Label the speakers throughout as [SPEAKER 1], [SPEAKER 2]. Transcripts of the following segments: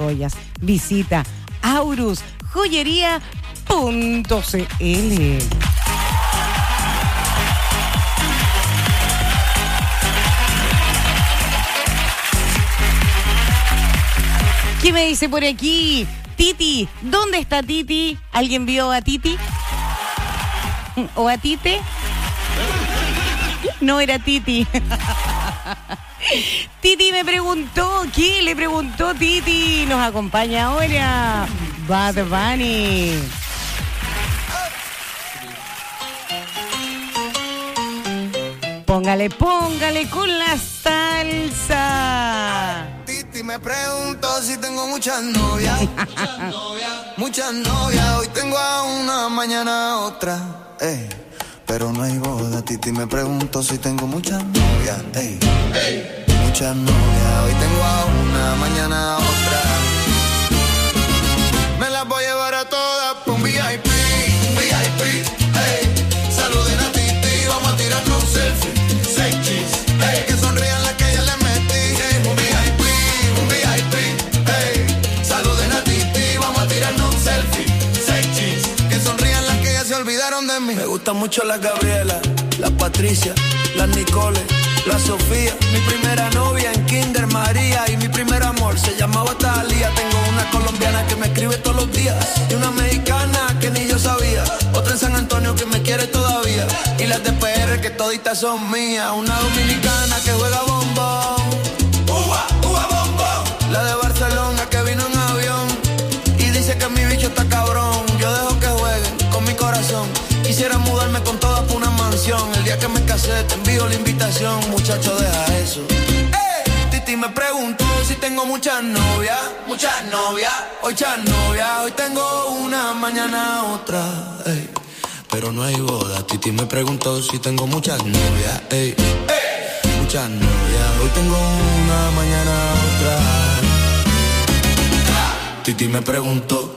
[SPEAKER 1] joyas. Visita aurusjoyería.cl. ¿Qué me dice por aquí? Titi, ¿dónde está Titi? ¿Alguien vio a Titi? ¿O a Tite? No era Titi. Titi me preguntó, ¿qué le preguntó Titi? Nos acompaña ahora Bad Bunny. Póngale con la salsa.
[SPEAKER 2] Titi me preguntó si tengo muchas novias. Muchas novias. Hoy tengo a una, mañana a otra. Pero no hay boda. Titi me preguntó si tengo muchas novias. Muchas novias. Hoy tengo a una, mañana a otra. Me las voy a llevar a todas por un VIP. Saluden a Titi, vamos a tirarnos un selfie. Que sonrían las que ya le metí. Un VIP. Saluden a Titi, vamos a tirarnos un selfie. Que sonrían las que ya se olvidaron de mí.
[SPEAKER 3] Me gustan mucho las Gabriela, las Patricia, las Nicole, la Sofía. Mi primera novia en Kinder María. Y mi primer amor se llamaba Talía. Tengo una colombiana que me escribe todos los días. Y una mexicana que ni yo sabía. Otra en San Antonio que me quiere todavía. Y las de PR que toditas son mías. Una dominicana que juega bombón. Uva bombón. La de Barcelona que vino en avión. Y dice que mi bicho está cabrón. Yo dejo que jueguen con mi corazón. Quisiera mudarme con todas por una mansión. El día que me casé te envío la invitación. Muchacho, deja eso. Titi me preguntó si tengo muchas novias. Muchas novias. Hoy tengo una, mañana otra. Pero no hay boda. Titi me preguntó si tengo muchas novias. Muchas novias. Hoy tengo una, mañana otra. Titi me preguntó.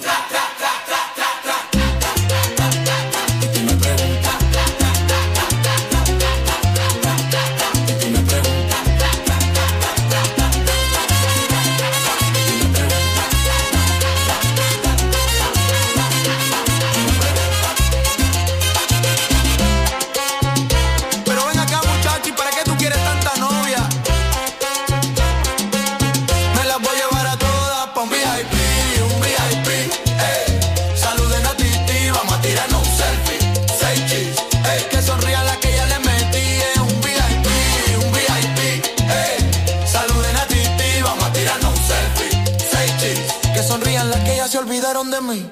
[SPEAKER 3] Se olvidaron de mí.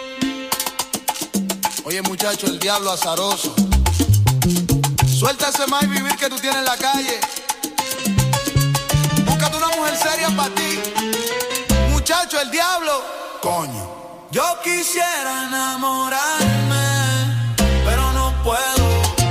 [SPEAKER 3] Oye muchacho, el diablo azaroso. Suelta ese más vivir que tú tienes en la calle. Búscate una mujer seria para ti. Muchacho, el diablo. Coño. Yo quisiera enamorarme, pero no puedo.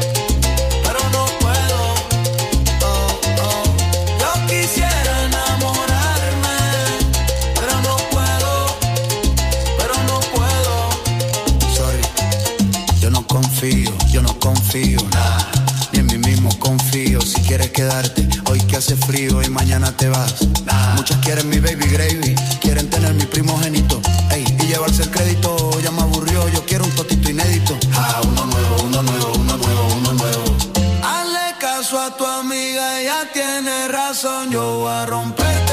[SPEAKER 3] Yo no confío, nah, ni en mí mismo confío. Si quieres quedarte, hoy que hace frío y mañana te vas, nah. Muchas quieren mi baby gravy, quieren tener mi primogénito, y llevarse el crédito, ya me aburrió, yo quiero un totito inédito. Uno nuevo. Hazle caso a tu amiga, ella tiene razón, yo voy a romperte.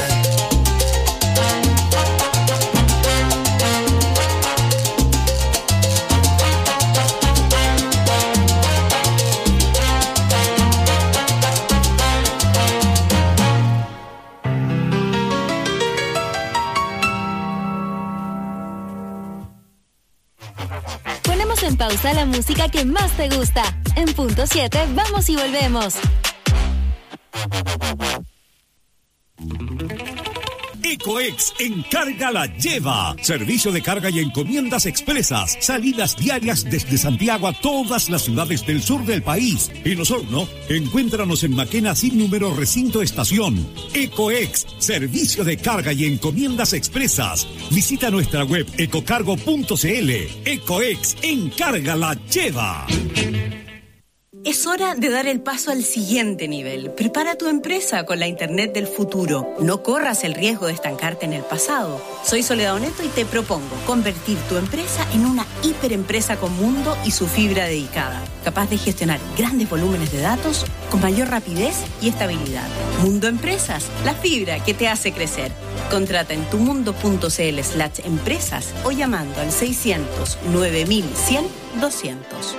[SPEAKER 4] En pausa la música que más te gusta. En punto 7 vamos y volvemos.
[SPEAKER 5] Ecoex Encarga la lleva. Servicio de carga y encomiendas expresas. Salidas diarias desde Santiago a todas las ciudades del sur del país. En Osorno, encuéntranos en Maquena sin número recinto estación. Ecoex, servicio de carga y encomiendas expresas. Visita nuestra web ecocargo.cl. Ecoex Encarga la lleva.
[SPEAKER 6] Es hora de dar el paso al siguiente nivel. Prepara tu empresa con la Internet del futuro. No corras el riesgo de estancarte en el pasado. Soy Soledad Oneto y te propongo convertir tu empresa en una hiperempresa con mundo y su fibra dedicada, capaz de gestionar grandes volúmenes de datos con mayor rapidez y estabilidad. Mundo Empresas, la fibra que te hace crecer. Contrata en tumundo.cl/empresas o llamando al 600 9100 200.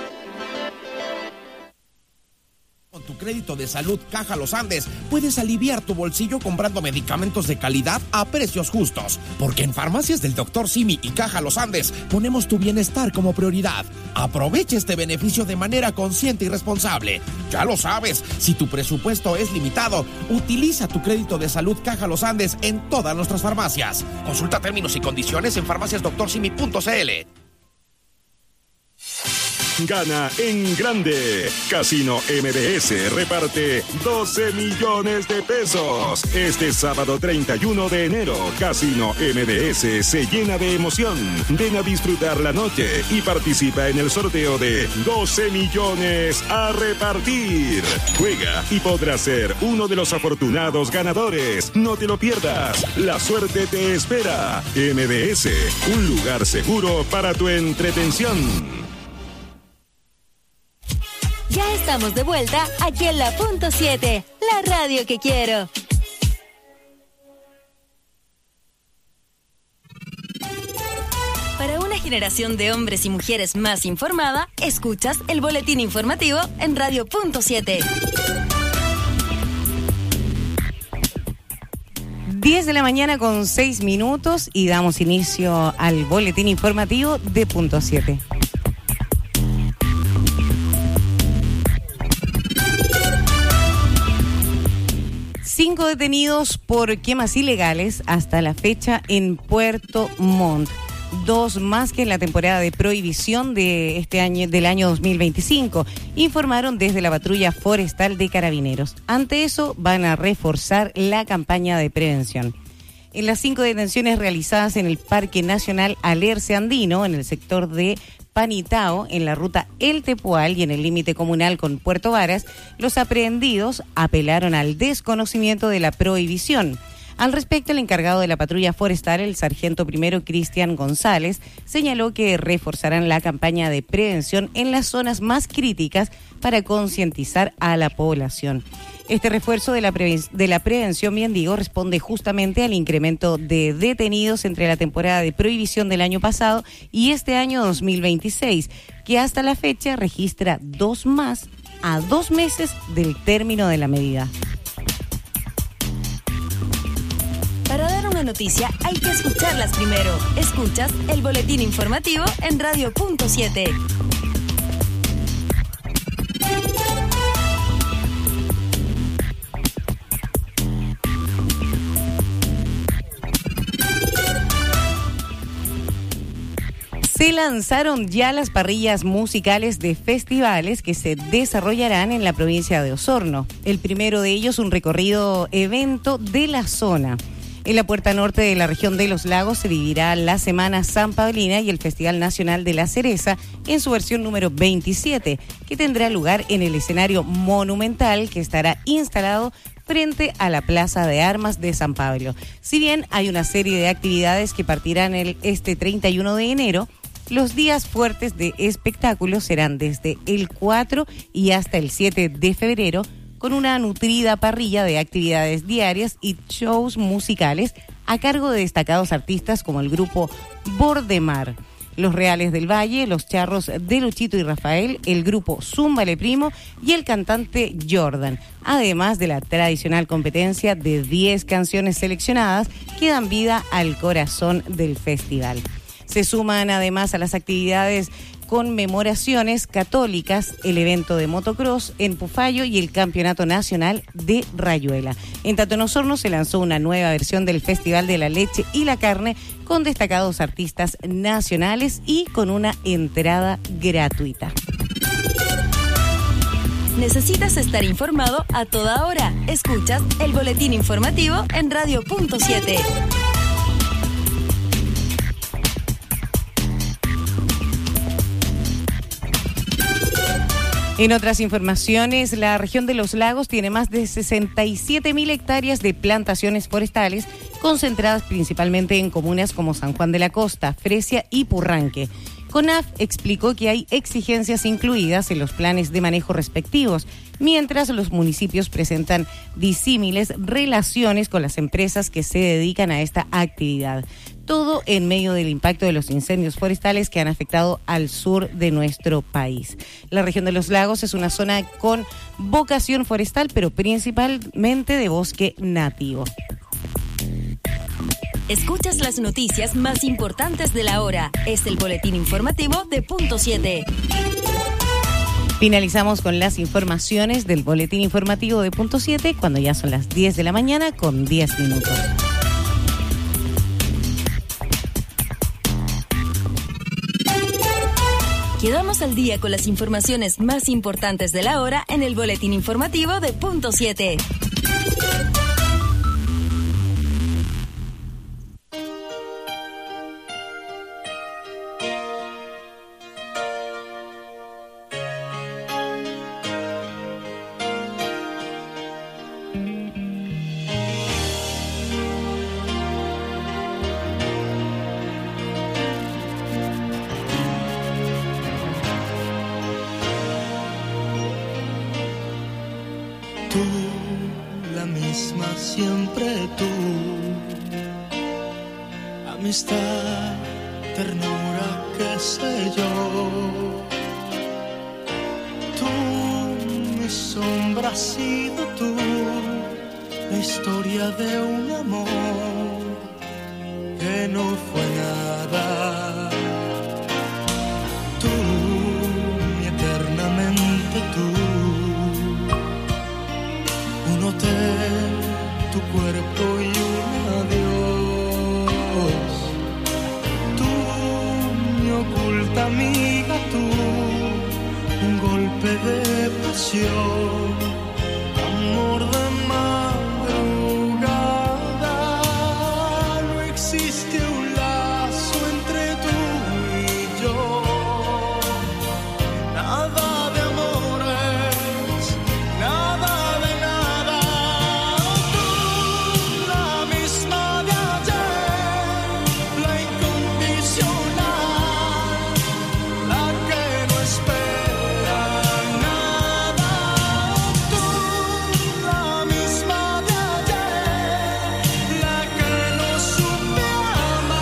[SPEAKER 7] Con tu crédito de salud Caja Los Andes puedes aliviar tu bolsillo comprando medicamentos de calidad a precios justos. Porque en Farmacias del Dr. Simi y Caja Los Andes ponemos tu bienestar como prioridad. Aprovecha este beneficio de manera consciente y responsable. Ya lo sabes, si tu presupuesto es limitado, utiliza tu crédito de salud Caja Los Andes en todas nuestras farmacias. Consulta términos y condiciones en farmaciasdoctorsimi.cl.
[SPEAKER 8] Gana en grande. Casino MBS reparte 12 millones de pesos. Este sábado 31 de enero, Casino MBS se llena de emoción. Ven a disfrutar la noche y participa en el sorteo de 12 millones a repartir. Juega y podrás ser uno de los afortunados ganadores. No te lo pierdas. La suerte te espera. MBS, un lugar seguro para tu entretención.
[SPEAKER 4] Ya estamos de vuelta aquí en la Punto 7, la radio que quiero. Para una generación de hombres y mujeres más informada, escuchas el boletín informativo en Radio Punto 7.
[SPEAKER 1] 10 de la mañana con 6 minutos y damos inicio al boletín informativo de Punto 7. Cinco detenidos por quemas ilegales hasta la fecha en Puerto Montt. 2 más que en la temporada de prohibición de este año, del año 2025, informaron desde la patrulla forestal de Carabineros. Ante eso, van a reforzar la campaña de prevención. En las 5 detenciones realizadas en el Parque Nacional Alerce Andino, en el sector de Panitao, en la ruta El Tepual y en el límite comunal con Puerto Varas, los aprehendidos apelaron al desconocimiento de la prohibición. Al respecto, el encargado de la patrulla forestal, el sargento primero Cristian González, señaló que reforzarán la campaña de prevención en las zonas más críticas para concientizar a la población. Este refuerzo de la prevención, bien digo, responde justamente al incremento de detenidos entre la temporada de prohibición del año pasado y este año 2026, que hasta la fecha registra 2 más a 2 meses del término de la medida.
[SPEAKER 4] Para dar una noticia hay que escucharlas primero. Escuchas el boletín informativo en Radio Punto 7.
[SPEAKER 1] Se lanzaron ya las parrillas musicales de festivales que se desarrollarán en la provincia de Osorno. El primero de ellos, un recorrido evento de la zona. En la puerta norte de la región de Los Lagos se vivirá la Semana San Paulina y el Festival Nacional de la Cereza en su versión número 27, que tendrá lugar en el escenario monumental que estará instalado frente a la Plaza de Armas de San Pablo. Si bien hay una serie de actividades que partirán este 31 de enero, los días fuertes de espectáculos serán desde el 4 y hasta el 7 de febrero, con una nutrida parrilla de actividades diarias y shows musicales a cargo de destacados artistas como el grupo Bordemar, Los Reales del Valle, Los Charros de Luchito y Rafael, el grupo Zúmbale Primo y el cantante Jordan, además de la tradicional competencia de 10 canciones seleccionadas que dan vida al corazón del festival. Se suman además a las actividades conmemoraciones católicas, el evento de motocross en Pufayo y el Campeonato Nacional de Rayuela. En tanto, en Osorno se lanzó una nueva versión del Festival de la Leche y la Carne con destacados artistas nacionales y con una entrada gratuita.
[SPEAKER 4] ¿Necesitas estar informado a toda hora? Escuchas el boletín informativo en Radio Punto 7.
[SPEAKER 1] En otras informaciones, la región de los lagos tiene más de 67.000 hectáreas de plantaciones forestales concentradas principalmente en comunas como San Juan de la Costa, Fresia y Purranque. CONAF explicó que hay exigencias incluidas en los planes de manejo respectivos, mientras los municipios presentan disímiles relaciones con las empresas que se dedican a esta actividad. Todo en medio del impacto de los incendios forestales que han afectado al sur de nuestro país. La región de los lagos es una zona con vocación forestal, pero principalmente de bosque nativo.
[SPEAKER 4] Escuchas las noticias más importantes de la hora. Es el boletín informativo de Punto 7.
[SPEAKER 1] Finalizamos con las informaciones del boletín informativo de Punto 7 cuando ya son las 10 de la mañana con 10 minutos.
[SPEAKER 4] Quedamos al día con las informaciones más importantes de la hora en el boletín informativo de Punto 7.
[SPEAKER 9] Siempre tú, amistad, ternura, qué sé yo. Tú, mi sombra, has sido tú, la historia de un amor que no fue nada. Tú, mi eternamente tú, un hotel, tu cuerpo y un adiós. Tú, mi oculta amiga, tú, un golpe de pasión, amor de madrugada. No existe un lazo entre tú y yo, nada de amores, nada de nada. Amar.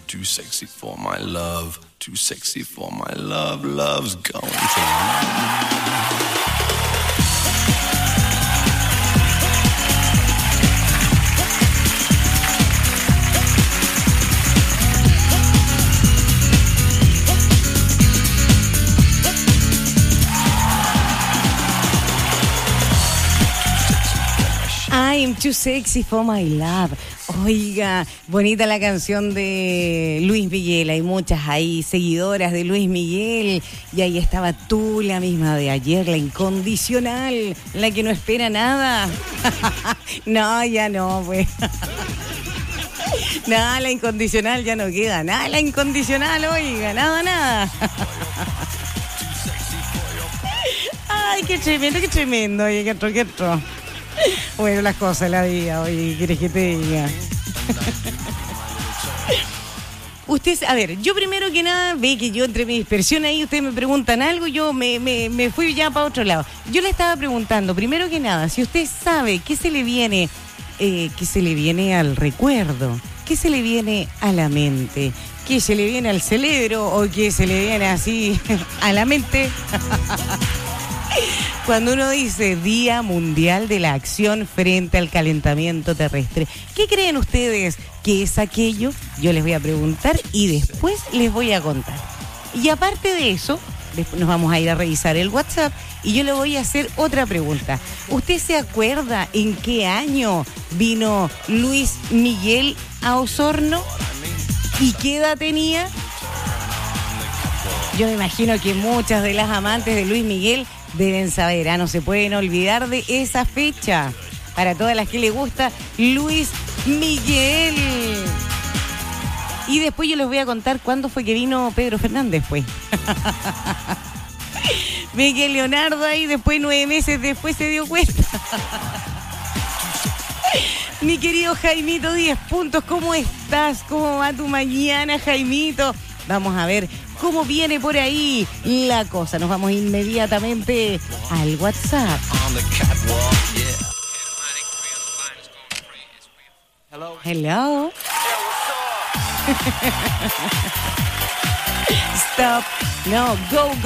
[SPEAKER 3] Too sexy for my love. Too sexy for my love. Love's going to
[SPEAKER 1] I'm too sexy for my love. Oiga, bonita la canción de Luis Miguel. Hay muchas ahí seguidoras de Luis Miguel. Y ahí estaba tú, la misma de ayer, la incondicional, la que no espera nada. No, ya no, pues. Nada, la incondicional ya no queda. Nada, la incondicional, oiga, nada. Ay, qué tremendo, oye, qué otro. Bueno, las cosas de la vida, oye, ¿qué quieres que te diga? Usted, a ver, yo primero que nada, ve que yo entre mi dispersión ahí, ustedes me preguntan algo, yo me fui ya para otro lado. Yo le estaba preguntando, primero que nada, si usted sabe qué se le viene al recuerdo, qué se le viene a la mente, qué se le viene al cerebro o qué se le viene así a la mente. Cuando uno dice Día Mundial de la Acción frente al Calentamiento Terrestre, ¿qué creen ustedes que es aquello? Yo les voy a preguntar y después les voy a contar. Y aparte de eso, después nos vamos a ir a revisar el WhatsApp y yo le voy a hacer otra pregunta. ¿Usted se acuerda en qué año vino Luis Miguel a Osorno? ¿Y qué edad tenía? Yo me imagino que muchas de las amantes de Luis Miguel deben saber, no se pueden olvidar de esa fecha. Para todas las que les gusta Luis Miguel. Y después yo les voy a contar cuándo fue que vino Pedro Fernández, pues. Ve que Leonardo ahí después 9 meses después se dio cuenta. Mi querido Jaimito 10 puntos, ¿cómo estás? ¿Cómo va tu mañana, Jaimito? Vamos a ver cómo viene por ahí la cosa. Nos vamos inmediatamente al WhatsApp. Hello. Stop. No,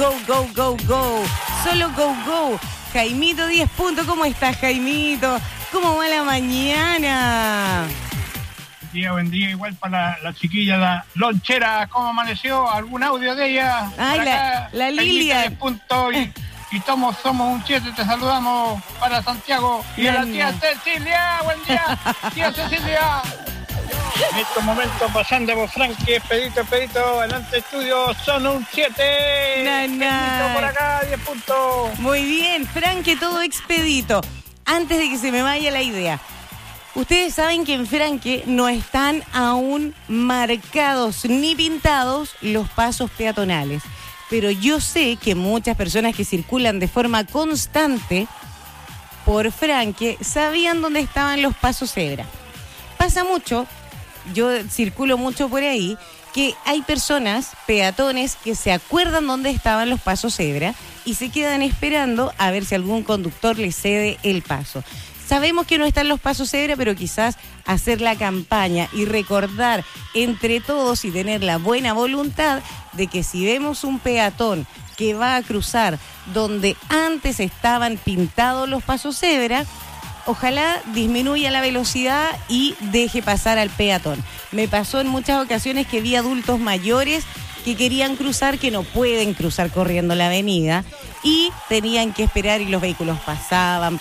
[SPEAKER 1] go. Solo go. Jaimito 10 puntos. ¿Cómo estás, Jaimito? ¿Cómo va la mañana?
[SPEAKER 10] Buen día, igual para la chiquilla, la lonchera, ¿cómo amaneció? ¿Algún audio de ella?
[SPEAKER 1] Ay, la Lilia.
[SPEAKER 10] Y somos un 7, te saludamos para Santiago. Y a la tía Cecilia, buen día, tía Cecilia. En estos momentos pasando por Frankie, Expedito, adelante estudio, son un 7. Expedito por acá, 10 puntos.
[SPEAKER 1] Muy bien, Frankie, todo Expedito. Antes de que se me vaya la idea. Ustedes saben que en Franque no están aún marcados ni pintados los pasos peatonales. Pero yo sé que muchas personas que circulan de forma constante por Franque sabían dónde estaban los pasos cebra. Pasa mucho, yo circulo mucho por ahí, que hay personas, peatones, que se acuerdan dónde estaban los pasos cebra y se quedan esperando a ver si algún conductor les cede el paso. Sabemos que no están los pasos cebra, pero quizás hacer la campaña y recordar entre todos y tener la buena voluntad de que si vemos un peatón que va a cruzar donde antes estaban pintados los pasos cebra, ojalá disminuya la velocidad y deje pasar al peatón. Me pasó en muchas ocasiones que vi adultos mayores que querían cruzar, que no pueden cruzar corriendo la avenida y tenían que esperar y los vehículos pasaban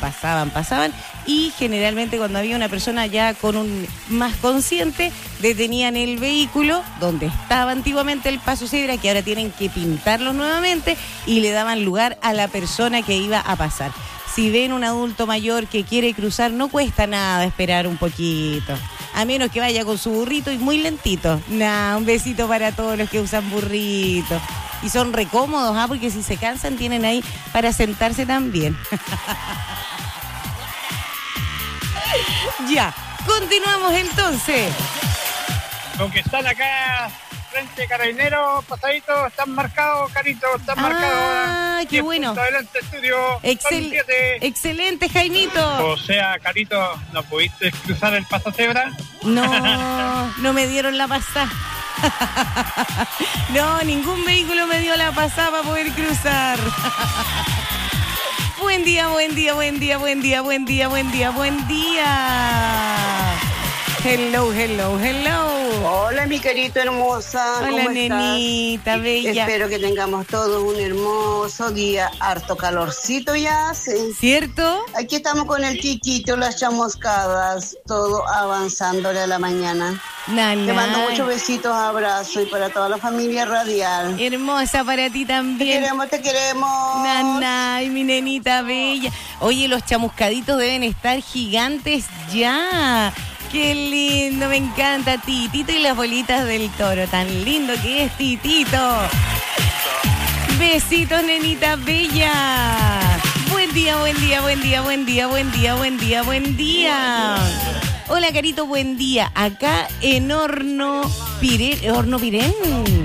[SPEAKER 1] y generalmente cuando había una persona ya con un más consciente detenían el vehículo donde estaba antiguamente el paso cebra, que ahora tienen que pintarlo nuevamente, y le daban lugar a la persona que iba a pasar. Si ven un adulto mayor que quiere cruzar, no cuesta nada esperar un poquito. A menos que vaya con su burrito y muy lentito. Un besito para todos los que usan burritos. Y son recómodos, porque si se cansan tienen ahí para sentarse también. Ya, continuamos entonces.
[SPEAKER 10] Los que están acá frente Carabinero, pasadito, están marcados, Carito, están marcados.
[SPEAKER 1] Qué bueno.
[SPEAKER 10] Adelante, estudio.
[SPEAKER 1] Excelente, Jaimito.
[SPEAKER 10] O sea, Carito, ¿no pudiste cruzar el paso cebra?
[SPEAKER 1] No me dieron la pasada. No, ningún vehículo me dio la pasada para poder cruzar. Buen día, buen día, buen día, buen día, buen día, buen día, buen día. Hello, hello, hello.
[SPEAKER 11] Hola, mi carita hermosa.
[SPEAKER 1] Hola,
[SPEAKER 11] ¿Cómo
[SPEAKER 1] nenita,
[SPEAKER 11] estás?
[SPEAKER 1] bella.
[SPEAKER 11] Espero que tengamos todos un hermoso día. Harto calorcito ya hace.
[SPEAKER 1] ¿Cierto?
[SPEAKER 11] Aquí estamos con el Kikito, las chamuscadas, todo avanzándole a la mañana. Te mando muchos besitos, abrazos y para toda la familia radial.
[SPEAKER 1] Hermosa para ti también.
[SPEAKER 11] Te queremos.
[SPEAKER 1] Nanay, mi nenita bella. Oye, los chamuscaditos deben estar gigantes ya. Qué lindo, me encanta Titito y las bolitas del toro. Tan lindo que es Titito. Besitos, nenita bella. Buen día, buen día, buen día, buen día, buen día, buen día, buen día. Hola, Carito, buen día. Acá en Horno Pirén.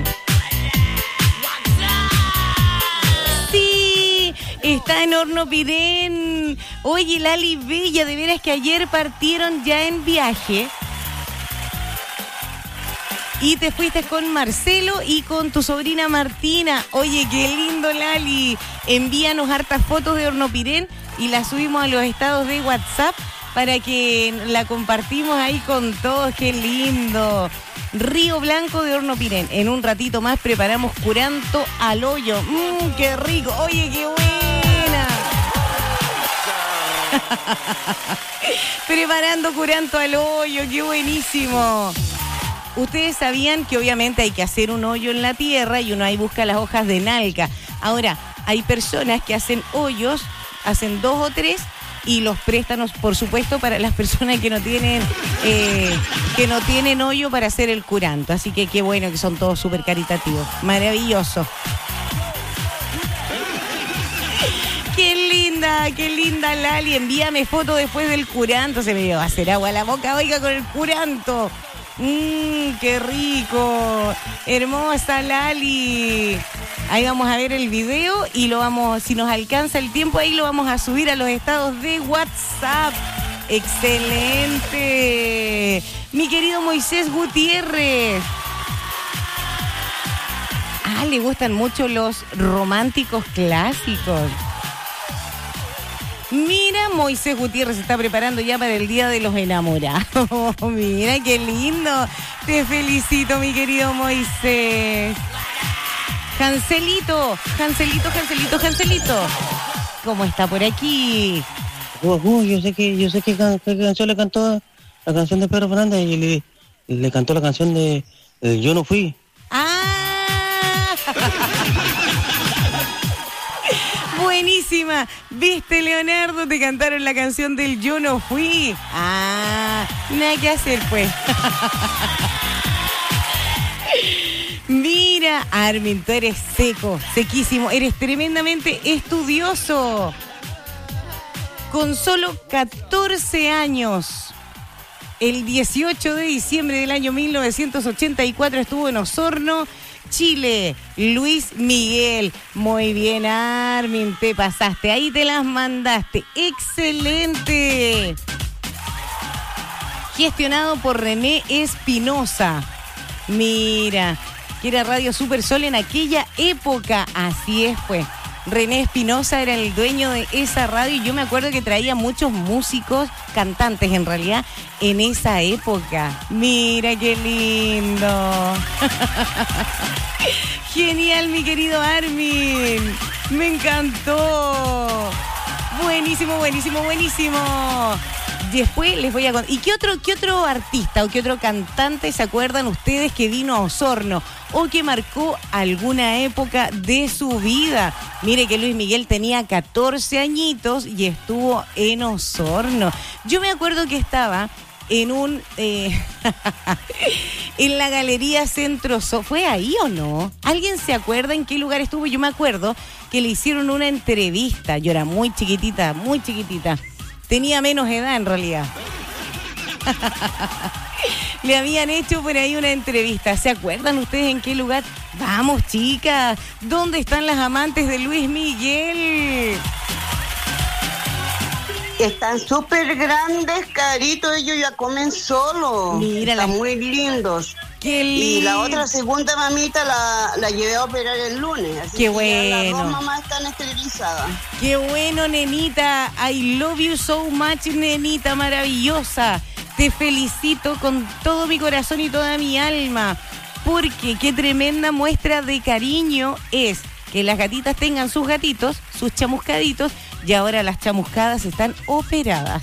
[SPEAKER 1] Sí, está en Horno Pirén. Oye, Lali Bella, de veras que ayer partieron ya en viaje. Y te fuiste con Marcelo y con tu sobrina Martina. Oye, qué lindo, Lali. Envíanos hartas fotos de Horno Pirén y las subimos a los estados de WhatsApp para que la compartimos ahí con todos. Qué lindo. Río Blanco de Horno Pirén. En un ratito más preparamos curanto al hoyo. ¡Qué rico! Oye, qué buena. Preparando curanto al hoyo. ¡Qué buenísimo! Ustedes sabían que obviamente hay que hacer un hoyo en la tierra y uno ahí busca las hojas de nalca. Ahora, hay personas que hacen hoyos, hacen 2 o 3 y los prestan, por supuesto, para las personas que no tienen hoyo para hacer el curanto. Así que qué bueno que son todos súper caritativos. Maravilloso. Qué linda Lali. Envíame foto después del curanto. Se me va a hacer agua a la boca, oiga, con el curanto. Qué rico. Hermosa Lali. Ahí vamos a ver el video y lo vamos, si nos alcanza el tiempo, ahí lo vamos a subir a los estados de WhatsApp. Excelente. Mi querido Moisés Gutiérrez. Le gustan mucho los románticos clásicos. Mira, Moisés Gutiérrez se está preparando ya para el Día de los Enamorados. Mira, qué lindo. Te felicito, mi querido Moisés. Janselito. ¿Cómo está por aquí?
[SPEAKER 12] Yo sé que canción le cantó la canción de Pedro Fernández y le cantó la canción de Yo no fui.
[SPEAKER 1] Buenísima. ¿Viste, Leonardo? Te cantaron la canción del Yo no fui. Nada que hacer, pues. Mira, Armin, tú eres sequísimo. Eres tremendamente estudioso. Con solo 14 años, el 18 de diciembre del año 1984 estuvo en Osorno, Chile. Luis Miguel. Muy bien, Armin, te pasaste. Ahí te las mandaste. ¡Excelente! Gestionado por René Espinosa. Mira, que era Radio Super Sol en aquella época. Así es, pues. René Espinosa era el dueño de esa radio y yo me acuerdo que traía muchos músicos, cantantes en realidad, en esa época. Mira qué lindo. Genial, mi querido Armin. Me encantó. Buenísimo. Después les voy a contar. ¿Y qué otro artista o qué otro cantante se acuerdan ustedes que vino a Osorno o que marcó alguna época de su vida? Mire que Luis Miguel tenía 14 añitos y estuvo en Osorno. Yo me acuerdo que estaba en en la Galería Centro Sol. ¿Fue ahí o no? ¿Alguien se acuerda en qué lugar estuvo? Yo me acuerdo que le hicieron una entrevista. Yo era muy chiquitita. Tenía menos edad en realidad. Le habían hecho por ahí una entrevista. ¿Se acuerdan ustedes en qué lugar? Vamos, chicas. ¿Dónde están las amantes de Luis Miguel?
[SPEAKER 11] Están súper grandes, Carito. Ellos ya comen solos.
[SPEAKER 1] Mira,
[SPEAKER 11] están muy lindos.
[SPEAKER 1] Qué lindo.
[SPEAKER 11] Y la otra segunda mamita la llevé a operar el lunes. Así
[SPEAKER 1] qué
[SPEAKER 11] que
[SPEAKER 1] bueno.
[SPEAKER 11] Las dos mamás están esterilizadas.
[SPEAKER 1] Qué bueno, nenita. I love you so much, nenita maravillosa. Te felicito con todo mi corazón y toda mi alma. Porque qué tremenda muestra de cariño es que las gatitas tengan sus gatitos, sus chamuscaditos, y ahora las chamuscadas están operadas.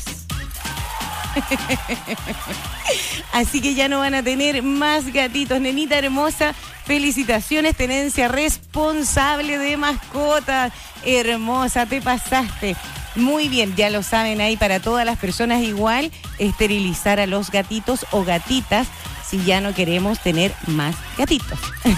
[SPEAKER 1] Así que ya no van a tener más gatitos. Nenita hermosa, felicitaciones, tenencia responsable de mascotas. Hermosa, te pasaste. Muy bien, ya lo saben ahí para todas las personas igual, esterilizar a los gatitos o gatitas si ya no queremos tener más gatitos.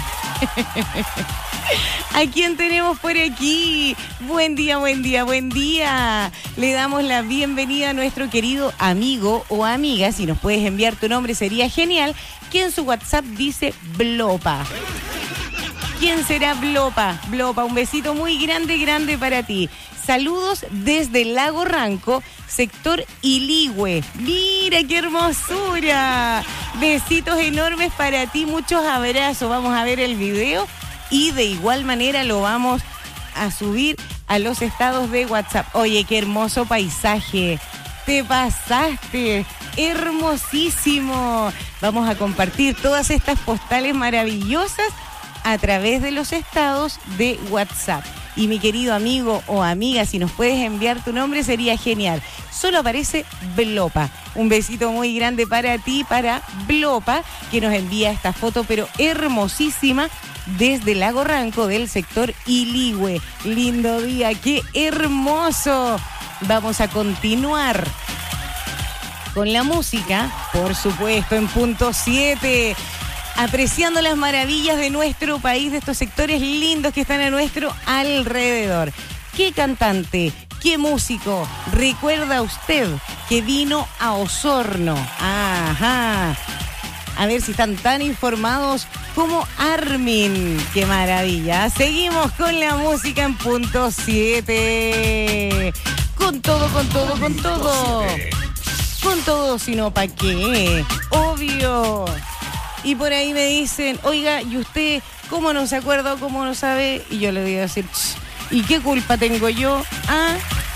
[SPEAKER 1] ¿A quién tenemos por aquí? Buen día, buen día, buen día. Le damos la bienvenida a nuestro querido amigo o amiga. Si nos puedes enviar tu nombre sería genial. Que en su WhatsApp dice Blopa. ¿Quién será Blopa? Blopa, un besito muy grande, grande para ti. Saludos desde Lago Ranco, sector Iligüe. Mira qué hermosura. Besitos enormes para ti, muchos abrazos. Vamos a ver el video y de igual manera lo vamos a subir a los estados de WhatsApp. Oye, qué hermoso paisaje. Te pasaste. Hermosísimo. Vamos a compartir todas estas postales maravillosas a través de los estados de WhatsApp. Y mi querido amigo o amiga, si nos puedes enviar tu nombre sería genial. Solo aparece Blopa. Un besito muy grande para ti, para Blopa, que nos envía esta foto, pero hermosísima, desde Lago Ranco del sector Iligüe. Lindo día, qué hermoso. Vamos a continuar con la música, por supuesto, en punto 7. Apreciando las maravillas de nuestro país, de estos sectores lindos que están a nuestro alrededor. ¿Qué cantante, qué músico recuerda usted que vino a Osorno? Ajá. A ver si están tan informados como Armin. ¡Qué maravilla! Seguimos con la música en punto 7. Con todo, con todo, con todo. Con todo, sino ¿para qué? Obvio. Y por ahí me dicen, oiga, ¿y usted cómo no se acuerda o cómo no sabe? Y yo le voy a decir, ¿y qué culpa tengo yo? ¿Ah?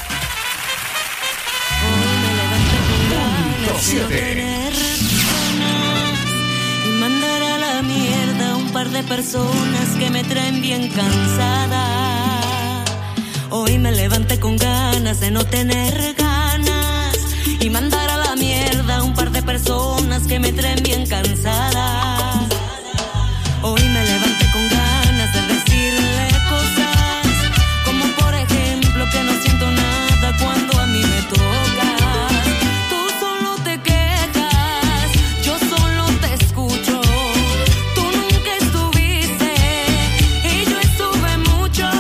[SPEAKER 13] Y mandar a la mierda a un par de personas que me traen bien cansada. Hoy me levanté con ganas de no tener ganas. Y mandar a la mierda a un par de personas que me traen bien cansada. Hoy me levanté con ganas de decirle cosas, como por ejemplo que no siento nada cuando a mí me toca. Tú solo te quejas, yo solo te escucho. Tú nunca estuviste y yo estuve mucho.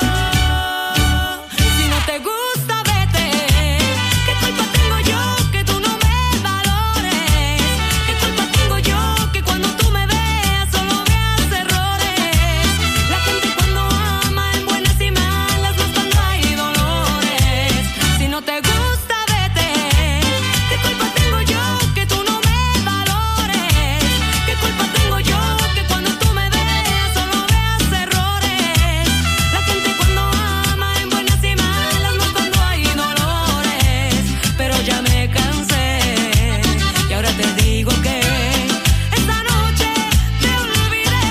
[SPEAKER 13] Si no te gusta, vete. ¿Qué culpa tengo yo que tú no me valores? ¿Qué culpa tengo yo que cuando tú me veas solo veas errores? La gente cuando ama en buenas y malas, no cuando hay dolores. Si no te gusta, vete. ¿Qué culpa tengo yo que tú no me valores? ¿Qué culpa tengo yo que cuando tú me veas solo veas errores? La gente cuando ama en buenas y malas, no cuando hay dolores. Pero ya me cansé y ahora te digo que esta noche te olvidé.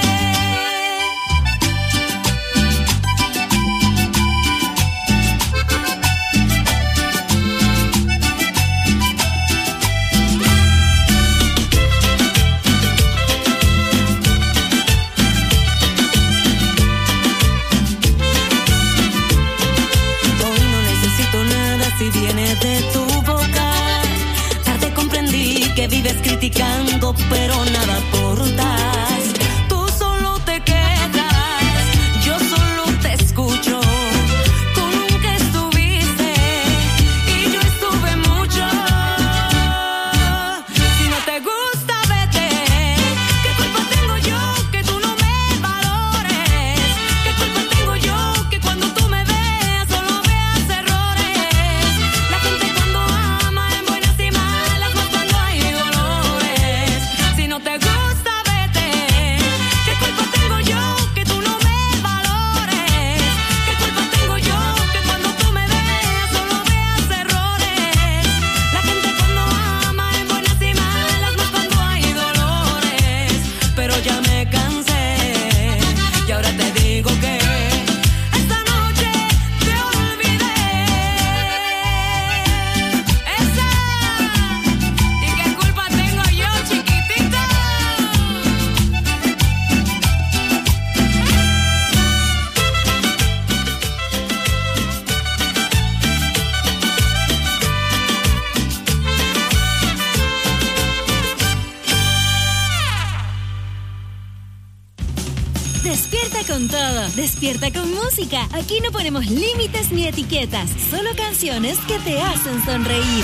[SPEAKER 13] Hoy no necesito nada si viene de tu boca. Tarde comprendí que vives criticando, pero nada aportas. Tú solo te quejas, yo solo te escucho. Tú nunca estuviste y yo estuve mucho. Si no te gusta, vete. ¿Qué culpa tengo yo que tú no me valores? ¿Qué culpa tengo yo que cuando tú me veas solo veas errores? La gente cuando ama en buenas y malas, más cuando hay dolores. Si no te gusta, me cansé. Y ahora te digo que esta noche te olvidé. Esa. ¿Y qué culpa tengo yo, chiquitita?
[SPEAKER 4] Despierta con todo, despierta con música. Aquí no ponemos límites ni etiquetas, solo canciones que te hacen sonreír.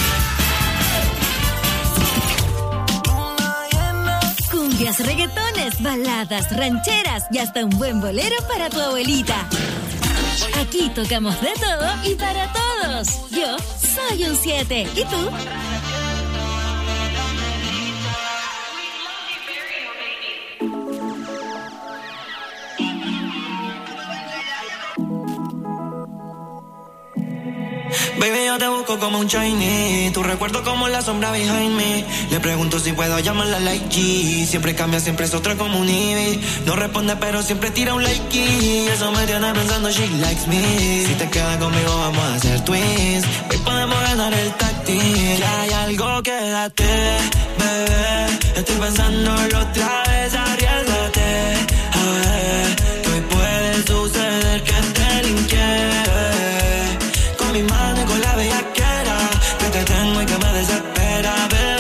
[SPEAKER 4] Cumbias, reggaetones, baladas, rancheras y hasta un buen bolero para tu abuelita. Aquí tocamos de todo y para todos. Yo soy un 7. ¿Y tú?
[SPEAKER 14] Baby, yo te busco como un shiny, tu recuerdo como la sombra behind me. Le pregunto si puedo llamarla like G. Siempre cambia, siempre es otra como un Eevee. No responde pero siempre tira un like y eso me tiene pensando she likes me. Si te quedas conmigo vamos a hacer twins. Hoy podemos ganar el táctil. Que hay algo, quédate, bebé. Estoy pensándolo otra vez, arriesgate. A ver, que hoy puede suceder que te linke. Con mi mano y con la bellaquera que te tengo y que me desespera,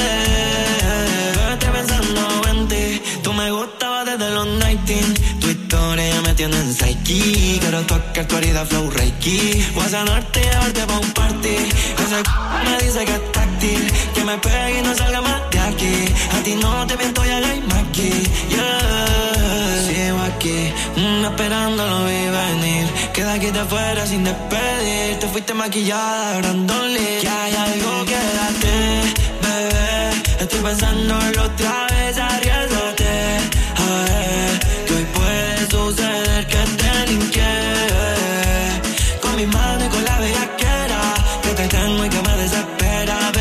[SPEAKER 14] bebé. Estoy pensando en ti. Tú me gustabas desde los 19. Tu historia ya me tiene en psyche. Quiero tocar tu herida flow reiki. Voy a sanarte y llevarte pa' un party. Ese me dice que es táctil, que me pegue y no salga más de aquí. A ti no te miento, ya hay más aquí. Yeah. Sigo aquí, esperando lo vi venir. Queda aquí de fuera sin despedir. Te fuiste maquillada, Brandon Lee. Que hay algo, quédate, bebé. Estoy pensándolo otra vez, arriesgate. A ver, que hoy puede suceder que te linke. Con mi mano y con la bellaquera que te tengo y que me desespera,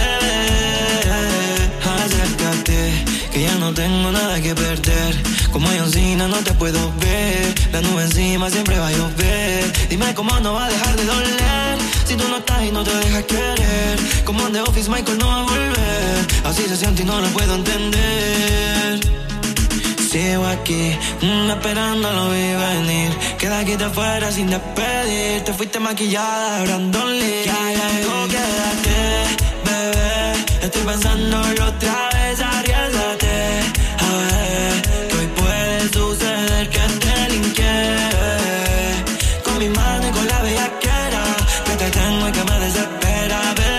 [SPEAKER 14] bebé. Acércate, que ya no tengo nada que perder. Como John Cena no te puedo ver. La nube encima siempre va a llover. Dime cómo no va a dejar de doler si tú no estás y no te dejas querer. Como en The Office Michael no va a volver. Así se siente y no lo puedo entender. Sigo aquí, esperando lo vi venir. Queda aquí de fuera sin despedir. Te fuiste maquillada, Brandon Lee. Que hay algo, quédate, bebé. Estoy pensándolo otra vez, arriesgate. A ver, que hoy puede suceder que te linke. Con mi mano y con la bellaquera que te tengo y que me desespera, bebé.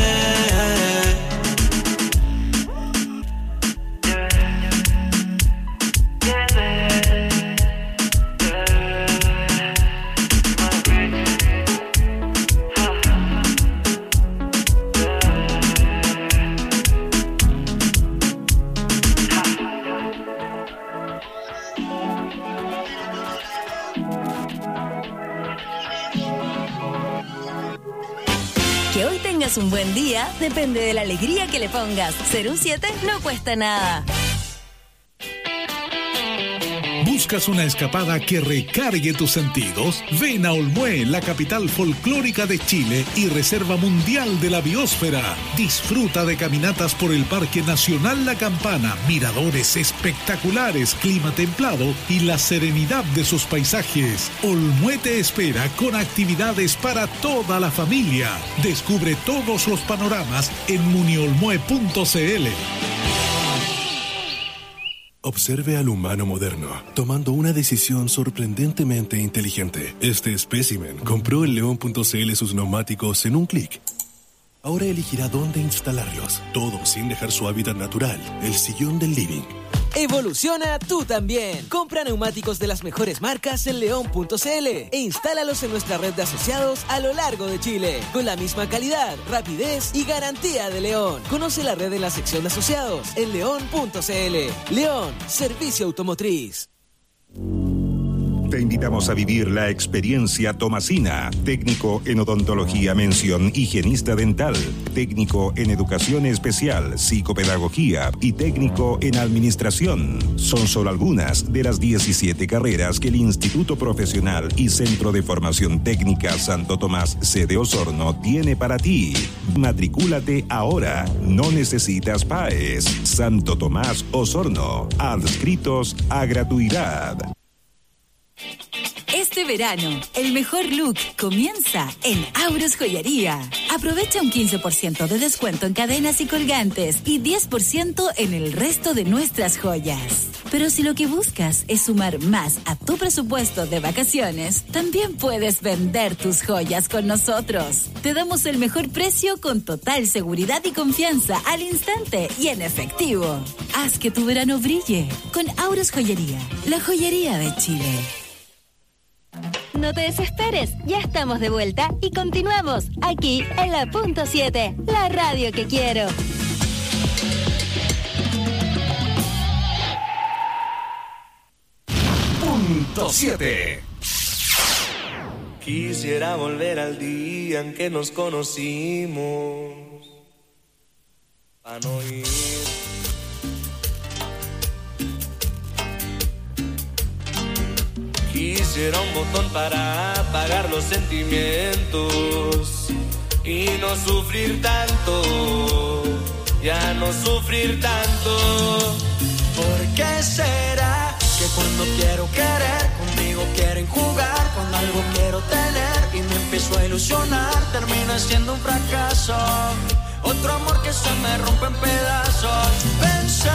[SPEAKER 4] Que hoy tengas un buen día depende de la alegría que le pongas. Ser un 7 no cuesta nada.
[SPEAKER 5] ¿Buscas una escapada que recargue tus sentidos? Ven a Olmué, la capital folclórica de Chile y reserva mundial de la biosfera. Disfruta de caminatas por el Parque Nacional La Campana, miradores espectaculares, clima templado y la serenidad de sus paisajes. Olmué te espera con actividades para toda la familia. Descubre todos los panoramas en muniolmue.cl.
[SPEAKER 15] Observe al humano moderno, tomando una decisión sorprendentemente inteligente. Este espécimen compró en león.cl sus neumáticos en un clic. Ahora elegirá dónde instalarlos, todo sin dejar su hábitat natural, el sillón del living.
[SPEAKER 16] Evoluciona tú también. Compra neumáticos de las mejores marcas en león.cl e instálalos en nuestra red de asociados a lo largo de Chile, con la misma calidad, rapidez y garantía de León. Conoce la red en la sección de asociados en león.cl. León, servicio automotriz.
[SPEAKER 8] Te invitamos a vivir la experiencia Tomasina, técnico en odontología mención higienista dental, técnico en educación especial, psicopedagogía y técnico en administración. Son solo algunas de las 17 carreras que el Instituto Profesional y Centro de Formación Técnica Santo Tomás, sede Osorno, tiene para ti. Matricúlate ahora, no necesitas PAES. Santo Tomás Osorno, adscritos a gratuidad.
[SPEAKER 17] Este verano, el mejor look comienza en Auros Joyería. Aprovecha un 15% de descuento en cadenas y colgantes y 10% en el resto de nuestras joyas. Pero si lo que buscas es sumar más a tu presupuesto de vacaciones, también puedes vender tus joyas con nosotros. Te damos el mejor precio con total seguridad y confianza al instante y en efectivo. Haz que tu verano brille con Auros Joyería, la joyería de Chile.
[SPEAKER 4] No te desesperes, ya estamos de vuelta y continuamos aquí en la Punto 7, la radio que quiero.
[SPEAKER 5] Punto 7.
[SPEAKER 3] Quisiera volver al día en que nos conocimos, para no ir. Quisiera un botón para apagar los sentimientos y no sufrir tanto, ya no sufrir tanto. ¿Por qué será que cuando quiero querer, conmigo quieren jugar? Cuando algo quiero tener y me empiezo a ilusionar, termina siendo un fracaso. Otro amor que se me rompe en pedazos. Pensé